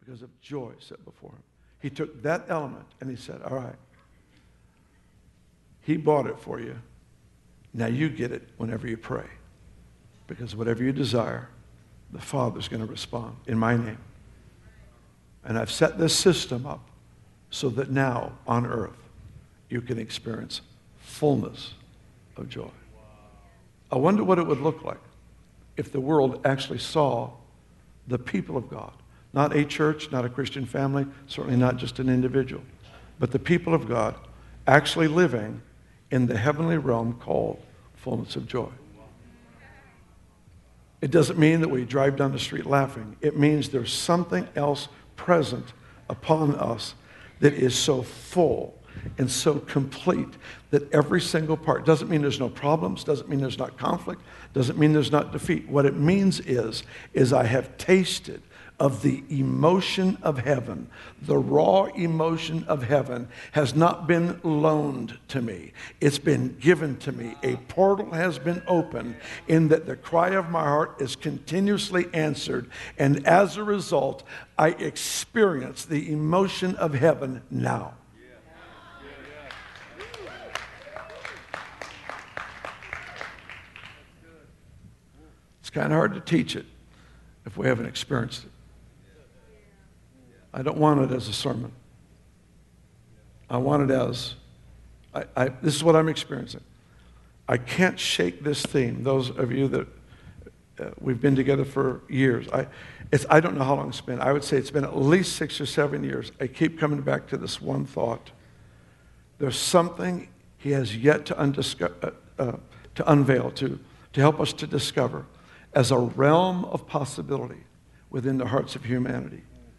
because of joy set before him. He took that element and he said, all right, he bought it for you. Now you get it whenever you pray. Because whatever you desire, the Father's going to respond in my name. And I've set this system up so that now on earth you can experience fullness of joy. I wonder what it would look like if the world actually saw the people of God. Not a church, not a Christian family, certainly not just an individual, but the people of God actually living in the heavenly realm called fullness of joy. It doesn't mean that we drive down the street laughing. It means there's something else present upon us that is so full and so complete that every single part, doesn't mean there's no problems, doesn't mean there's not conflict, doesn't mean there's not defeat. What it means is I have tasted of the emotion of heaven. The raw emotion of heaven has not been loaned to me. It's been given to me. A portal has been opened in that the cry of my heart is continuously answered. And as a result, I experience the emotion of heaven now. It's kind of hard to teach it if we haven't experienced it. I don't want it as a sermon. I want it as, this is what I'm experiencing. I can't shake this theme. Those of you that we've been together for years, I don't know how long it's been. I would say it's been at least 6 or 7 years. I keep coming back to this one thought. There's something he has yet to unveil, to help us to discover as a realm of possibility within the hearts of humanity.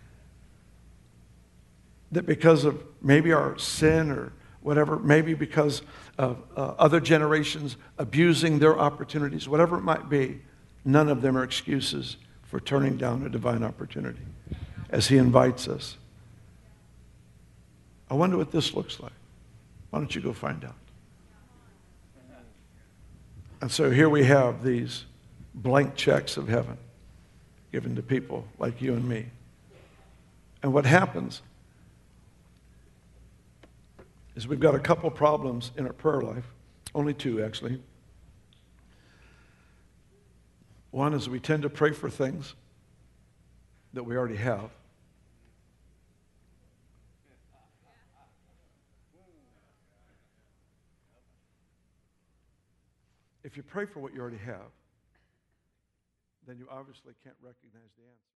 That because of maybe our sin or whatever, maybe because of other generations abusing their opportunities, whatever it might be, none of them are excuses for turning down a divine opportunity as he invites us. I wonder what this looks like. Why don't you go find out? And so here we have these blank checks of heaven given to people like you and me. And what happens is we've got a couple problems in our prayer life, only two actually. One is we tend to pray for things that we already have. If you pray for what you already have, then you obviously can't recognize the answer.